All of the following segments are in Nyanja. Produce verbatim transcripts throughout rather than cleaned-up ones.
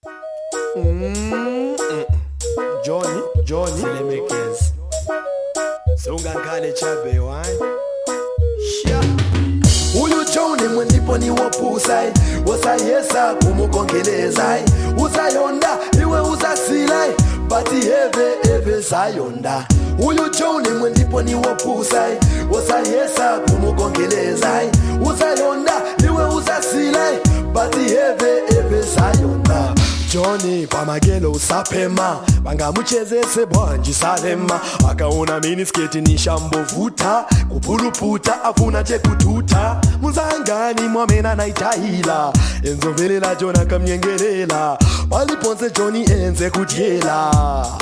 Mm-mm. Johnny, Johnny, Silemekezi. Sungangale chabe wine. Sha. Uyu Johnny mwendipo ni wopusai. Wasayesa kumukongelezai. Usayonda iwe uzasilai. Bati eve eve sayonda. Uyu Johnny mwendipo ni wopusai. Wasayesa kumukongelezai. Usayonda iwe uzasilai. Bati eve eve sayonda. Johnny pamagelo usapema bangamuchezese bwanji salema akaona minisketi ni shambovuta kupuluputa afuna chekututa muzangani mwamena naitahila enzo velela Jona kamnyengelela paliponse Johnny enze kutyela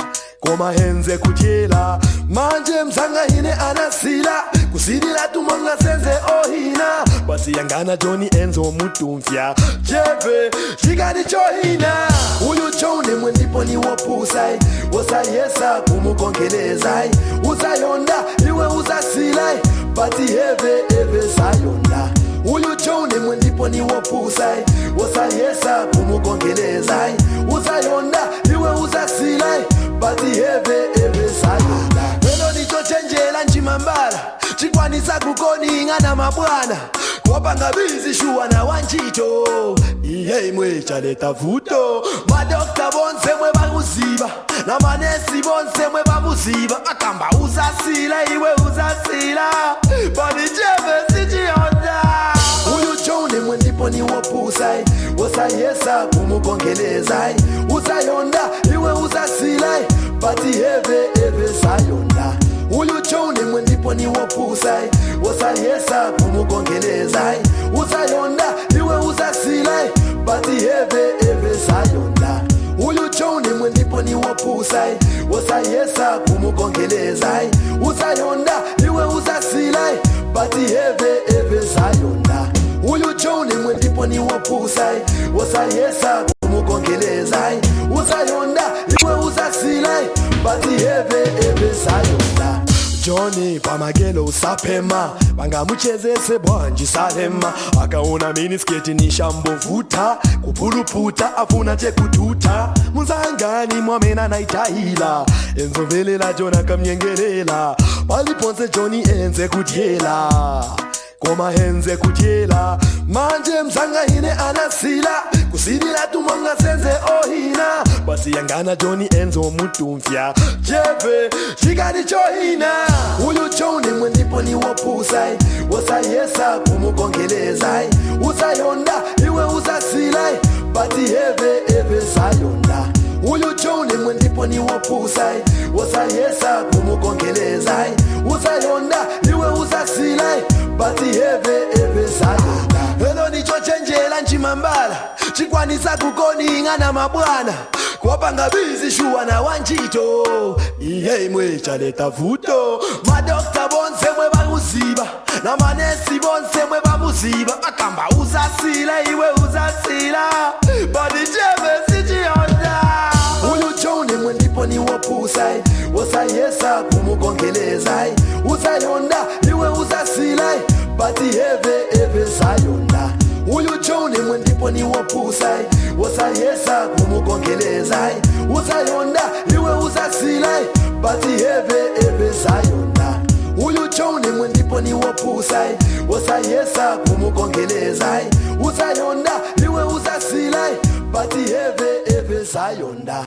koma henze kutyela manje mzanga hine anasila kusidila tumonga senze ohina basi yangana Johnny enzo mutumfya jeve shikani chohina uyu Johnny mwendipo ni wopusai wasayesa kumukongelezai usayonda iwe uzasilai bati eve eve sayonda uyu Johnny mwendipo ni wopusai wasayesa kumukongelezai usayonda iwe uzasilai bati eve eve sayonda weno nicho chenjela njimambala chikwanisa kukoninga na mabwana wapanga bizi shuwa na wanchito iye imwe chaleta vuto madokta bonse mwe bamuziba na manesi bonse mwe bamuziba akamba uzasila iwe uzasila bani jeve sijionda uyu Johnny mwendipo ni wopusai wasayesa kumukongelezai usayonda iwe uzasilai bati eve eve sayonda uyu Johnny mwendipo ni wopusai wasayesa kumukongelezai usayonda iwe uzasilai bati eve eve sayonda uyu Johnny mwendipo ni wopusai wasayesa kumukongelezai usayonda iwe uzasilai bati eve eve sayonda uyu Johnny mwendipo ni wopusai wasayesa kumukongelezai usayonda iwe uzasilai bati eve eve sayonda Johnny pamagelo usapema bangamuchezese bwanji salema akaona minisketi ni shambovuta kupuluputa afuna chekututa muzangani mwamena naitahila enzo velela Jona kamnyengelela paliponse Johnny enze kutyela koma henze kutyela manje mzanga hine anasila kusidila tumonga senze ohina basi yangana Johnny enzo mutumfya jeve shikani chohina uyu Johnny mwendipo ni wopusai wasayesa kumukongelezai usayonda iwe uzasilai bati eve eve sayonda uyu Johnny mwendipo ni wopusai wasayesa kumukongelezai usayonda iwe uzasilai bati eve eve sayonda weno nicho chenjela njimambala chikwanisa kukoninga na mabwana wapanga bizi shuwa na wanchito iye imwe chaleta vuto madokta bonse mwe bamuziba na manesi bonse mwe bamuziba akamba uzasila iwe uzasila bani jeve sijionda uyu Johnny mwendipo ni wopusai wasayesa kumukongelezai usayonda iwe uzasilai bati eve eve sayonda uyu Johnny mwendipo ni wopusai wasayesa kumukongelezai usayonda iwe uzasilai bati eve eve sayonda uyu Johnny mwendipo ni wopusai wasayesa kumukongelezai usayonda iwe uzasilai bati eve eve sayonda